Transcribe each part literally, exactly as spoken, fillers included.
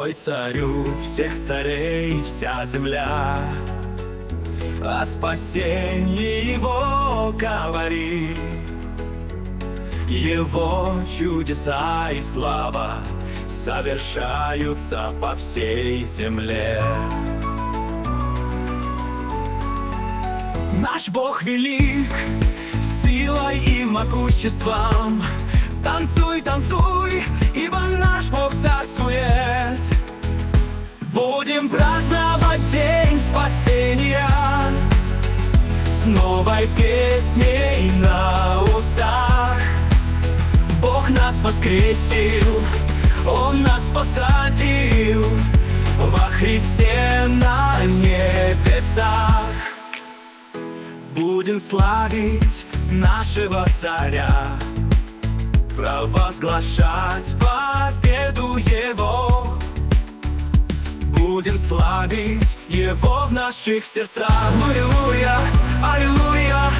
Ой, царю всех царей вся земля, о спасении его говори. Его чудеса и слава совершаются по всей земле. Наш Бог велик силой и могуществом. Танцуй, танцуй, ибо наш Бог царствует. Будем праздновать день спасения с новой песней на устах. Бог нас воскресил, Он нас посадил во Христе на небесах. Будем славить нашего царя, провозглашать победу его. Будем славить его в наших сердцах. Аллилуйя, аллилуйя,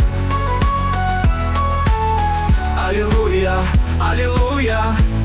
аллилуйя, аллилуйя.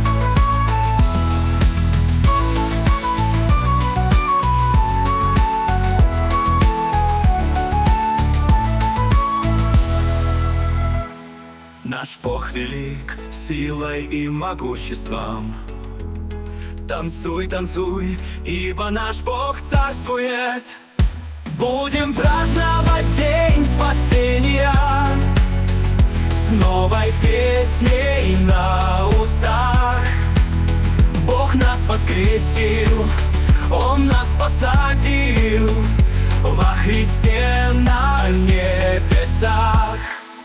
Наш Бог велик силой и могуществом. Танцуй, танцуй, ибо наш Бог царствует. Будем праздновать день спасения с новой песней на устах. Бог нас воскресил, Он нас посадил во Христе на небесах.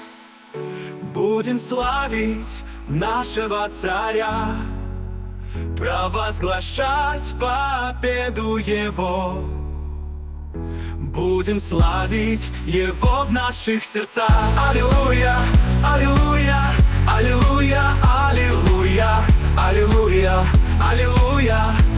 Будем славить нашего царя, провозглашать победу его. Будем славить его в наших сердцах. Аллилуйя, аллилуйя, аллилуйя, аллилуйя, аллилуйя, аллилуйя.